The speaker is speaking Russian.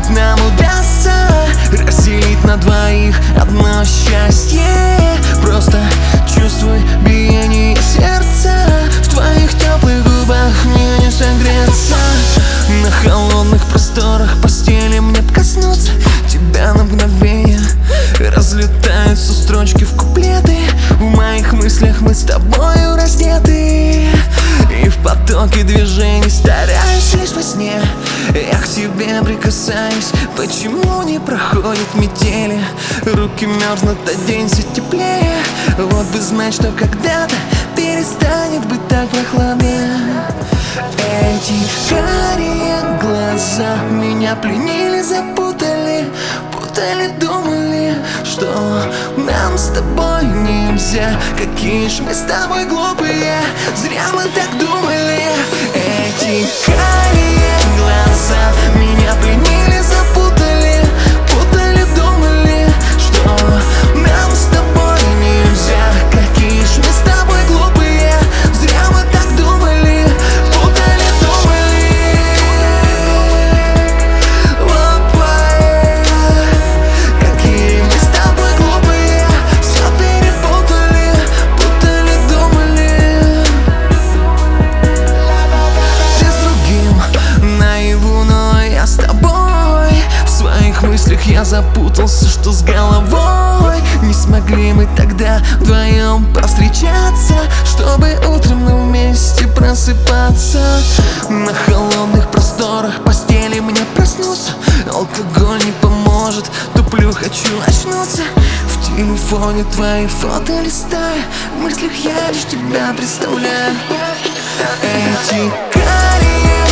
нам удастся разделить на двоих одно счастье. Просто чувствуй биение сердца, в твоих теплых губах мне не согреться. На холодных просторах постели мне коснуться тебя на мгновение. Разлетаются строчки в куплеты, в моих мыслях мы с тобою раздеты. И в потоке движений стараюсь лишь во сне я к тебе прикасаюсь. Почему не проходит метели? Руки мерзнут, оденься теплее. Вот бы знать, что когда-то перестанет быть так прохладно. Эти карие глаза меня пленили, запутали, путали, думали, что нам с тобой нельзя. Какие ж мы с тобой глупые, зря мы так думали. Эти карие глаза меня пленили, запутали, путали, думали, что нам с тобой нельзя. Какие ж мы с тобой глупые, зря мы так думали, путали, думали. Какие мы с тобой глупые, все перепутали, путали, думали. Ты с другим наяву, но я с тобой. В своих мыслях я запутался, что с головой. Не смогли мы тогда вдвоем повстречаться, чтобы утром мы вместе просыпаться. На холодных просторах постели мне проснуться. Алкоголь не поможет, туплю, хочу очнуться. В телефоне твои фото листаю, в мыслях я лишь тебя представляю. Эти карие